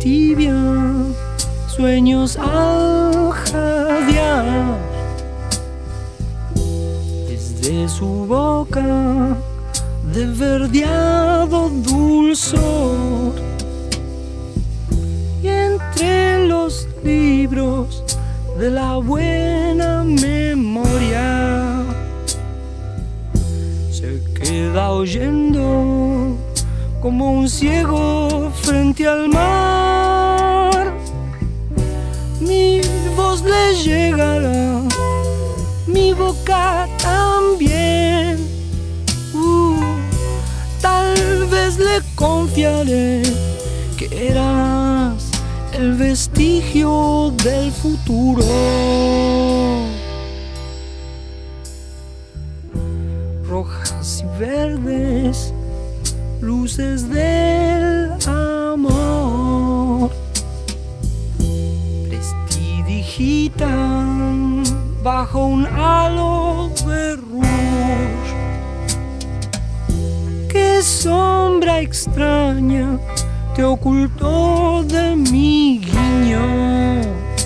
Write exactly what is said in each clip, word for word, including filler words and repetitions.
tibia, sueños al jadear. Desde su boca de verdeado dulzor, y entre los libros de la buena memoria se queda oyendo como un ciego frente al mar. Mi voz le llegará, mi boca también. Uh, tal vez le confiaré que eras el vestigio del futuro. Rojas y verdes, luces del amor, prestidigitan bajo un halo de rouge. Qué sombra extraña te ocultó de mi guiño,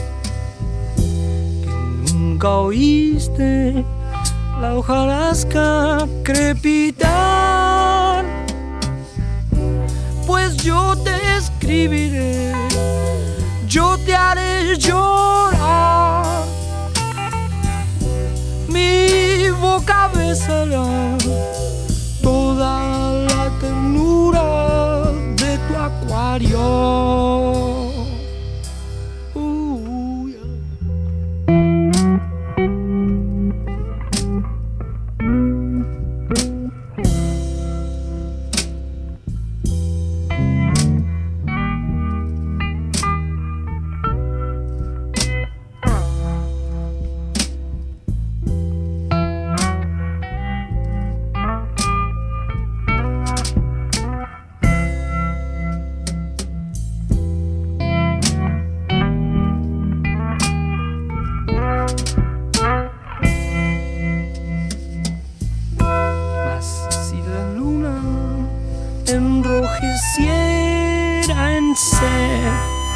que nunca oíste la hojarasca crepitar. Pues yo te escribiré, yo te haré llorar, mi boca besará toda la ternura de tu acuario. Uh, yeah. Enrojeciera en sed,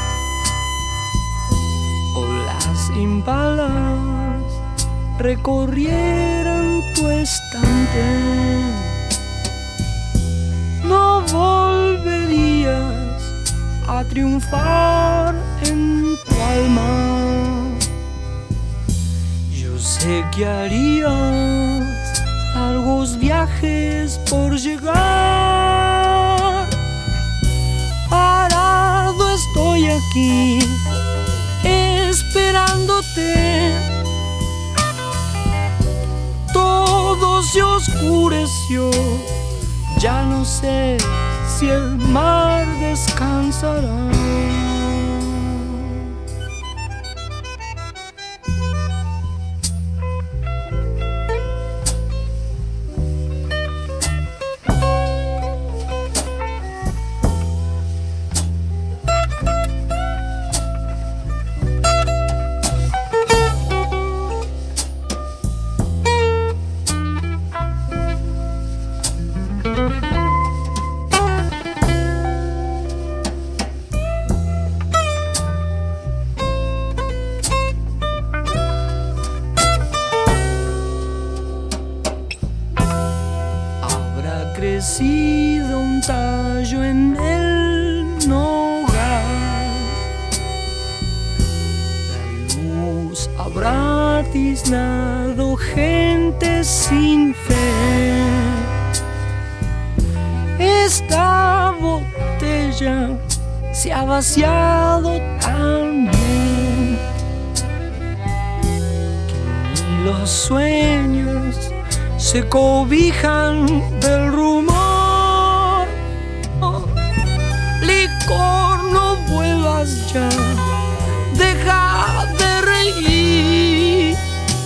o las impalas recorrieran tu estante, no volverías a triunfar en tu alma. Yo sé que harías largos viajes por llegar. Parado estoy aquí, esperándote. Todo se oscureció, ya no sé si el mar descansará. Crecido un tallo en el nogal, la luz habrá tiznado gente sin fe. Esta botella se ha vaciado tan bien que ni los sueños se cobijan del rumor. Oh, licor, no vuelvas ya, deja de reír.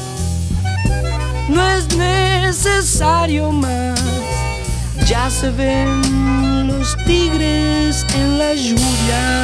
No es necesario más, ya se ven los tigres en la lluvia.